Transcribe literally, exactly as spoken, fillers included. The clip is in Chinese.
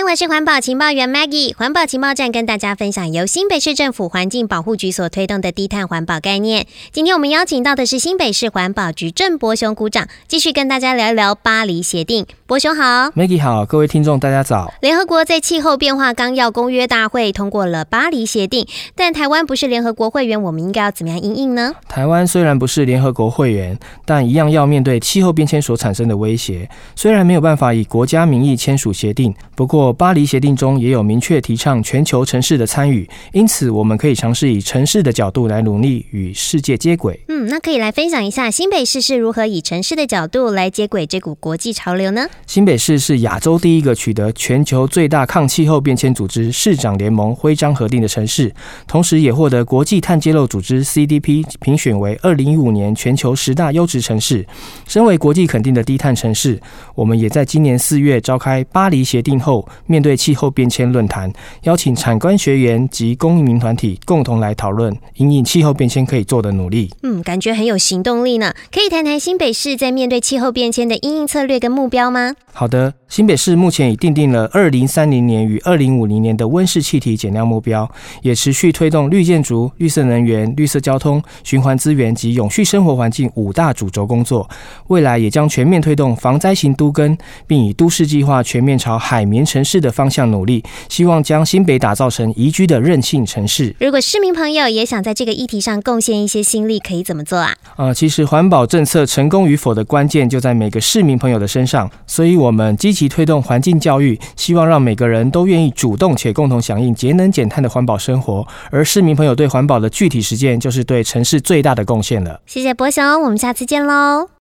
我是环保情报员 Maggie。 环保情报站跟大家分享由新北市政府环境保护局所推动的低碳环保概念。今天我们邀请到的是新北市环保局郑伯雄股长，继续跟大家聊一聊巴黎协定。伯雄好。 Maggie 好，各位听众大家早。 联合国在气候变化纲要公约大会通过了巴黎协定，但台湾不是联合国会员，我们应该要怎么样因应呢？ 台湾虽然不是联合国会员，但一样要面对气候变迁所产生的威胁。虽然没有办法以国家名义签署协定，不过巴黎协定中也有明确提倡全球城市的参与，因此我们可以尝试以城市的角度来努力与世界接轨。 嗯，那可以来分享一下新北市是如何以城市的角度来接轨这股国际潮流呢？ 新北市是亚洲第一个取得全球最大抗气候变迁组织市长联盟徽章核定的城市，同时也获得国际碳揭露组织 C D P 评选为二零一五年全球十大优质城市。身为国际肯定的低碳城市，我们也在今年四月召开巴黎协定后面对气候变迁论坛，邀请产官学员及公民团体共同来讨论因应气候变迁可以做的努力。 嗯，感觉很有行动力呢。可以谈谈新北市在面对气候变迁的因应策略跟目标吗？ 好的，新北市目前已订定了二零三零年与二零五零年的温室气体减量目标，也持续推动绿建筑、绿色能源、绿色交通、循环资源及永续生活环境五大主轴工作。未来也将全面推动防灾型都更，并以都市计划全面朝海绵城市的方向努力，希望将新北打造成宜居的韧性城市。 如果市民朋友也想在这个议题上贡献一些心力，可以怎么做啊？ 呃，其实环保政策成功与否的关键就在每个市民朋友的身上，所以我们积极推动环境教育，希望让每个人都愿意主动且共同响应节能减碳的环保生活。而市民朋友对环保的具体实践，就是对城市最大的贡献了。 谢谢伯雄，我们下次见喽。